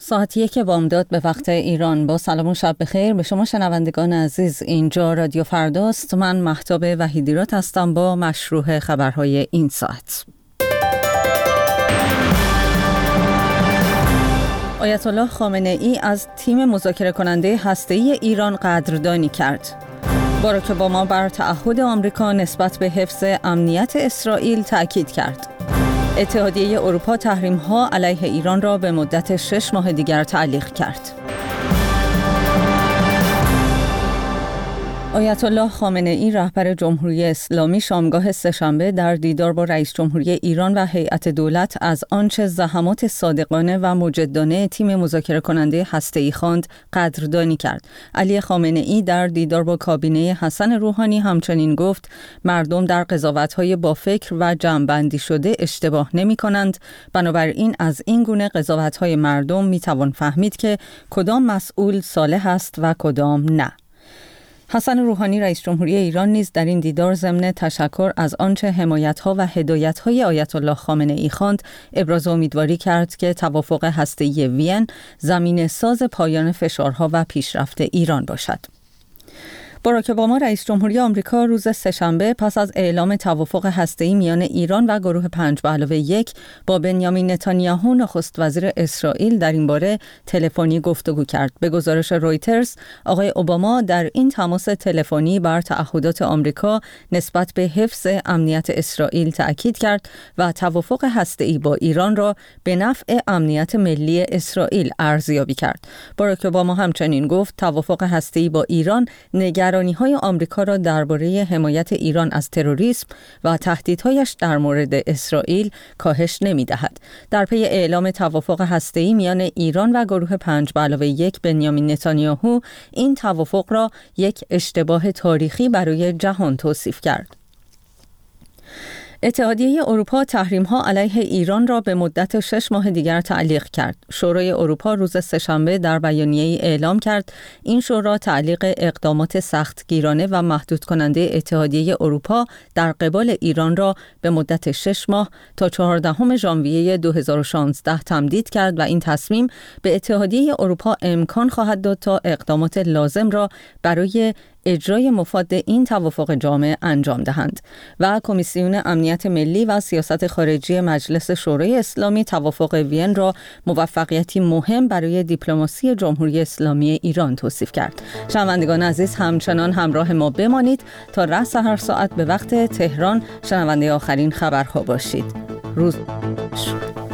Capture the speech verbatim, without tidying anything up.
ساعت یک بامداد به وقت ایران. با سلام و شب بخیر به شما شنوندگان عزیز. اینجا رادیو فرداست. من مهتاب وحیدیرات هستم با مشروع خبرهای این ساعت. آیت الله خامنه ای از تیم مذاکره کننده هسته‌ای ایران قدردانی کرد. باراک اوباما بر تعهد آمریکا نسبت به حفظ امنیت اسرائیل تأکید کرد. اتحادیه اروپا تحریم‌ها علیه ایران را به مدت شش ماه دیگر تعلیق کرد. آیت الله خامنه ای رهبر جمهوری اسلامی شامگاه سه‌شنبه در دیدار با رئیس جمهوری ایران و هیئت دولت از آنچه زحمات صادقانه و مجدانه تیم مذاکره کننده هسته‌ای خواند قدردانی کرد. علی خامنه ای در دیدار با کابینه حسن روحانی همچنین گفت مردم در قضاوت‌های با فکر و جمع‌بندی شده اشتباه نمی‌کنند، بنابراین از این گونه قضاوت‌های مردم می‌توان فهمید که کدام مسئول صالح است و کدام نه. حسن روحانی رئیس جمهوری ایران نیز در این دیدار ضمن تشکر از آنچه حمایت‌ها و هدایت‌های آیت الله خامنه ای خواند ابراز امیدواری کرد که توافق هسته‌ای وین زمین ساز پایان فشارها و پیشرفت ایران باشد. باراک اوباما رئیس جمهوری آمریکا روز سه‌شنبه پس از اعلام توافق هسته‌ای میان ایران و گروه پنج به علاوه یک با بنیامین نتانیاهو نخست وزیر اسرائیل در این باره تلفنی گفتگو کرد. به گزارش رویترز آقای اوباما در این تماس تلفنی بر تعهدات آمریکا نسبت به حفظ امنیت اسرائیل تأکید کرد و توافق هسته‌ای با ایران را به نفع امنیت ملی اسرائیل ارزیابی کرد. باراک اوباما همچنین گفت توافق هسته‌ای با ایران نگران های آمریکا را درباره حمایت ایران از تروریسم و تهدیدهایش در مورد اسرائیل کاهش نمی‌دهد. در پی اعلام توافق هسته‌ای میان ایران و گروه پنج به علاوه یک بنیامین نتانیاهو این توافق را یک اشتباه تاریخی برای جهان توصیف کرد. اتحادیه اروپا تحریم‌ها علیه ایران را به مدت شش ماه دیگر تعلیق کرد. شورای اروپا روز سه‌شنبه در بیانیه‌ای اعلام کرد این شورا تعلیق اقدامات سختگیرانه و محدود کننده اتحادیه اروپا در قبال ایران را به مدت شش ماه تا چهاردهم ژانویه دو هزار و شانزده تمدید کرد و این تصمیم به اتحادیه اروپا امکان خواهد داد تا اقدامات لازم را برای اجرای مفاد این توافق جامع انجام دهند. و کمیسیون امنیت ملی و سیاست خارجی مجلس شورای اسلامی توافق وین را موفقیتی مهم برای دیپلماسی جمهوری اسلامی ایران توصیف کرد. شنوندگان عزیز همچنان همراه ما بمانید تا رأس هر ساعت به وقت تهران شنونده آخرین خبرها باشید. روز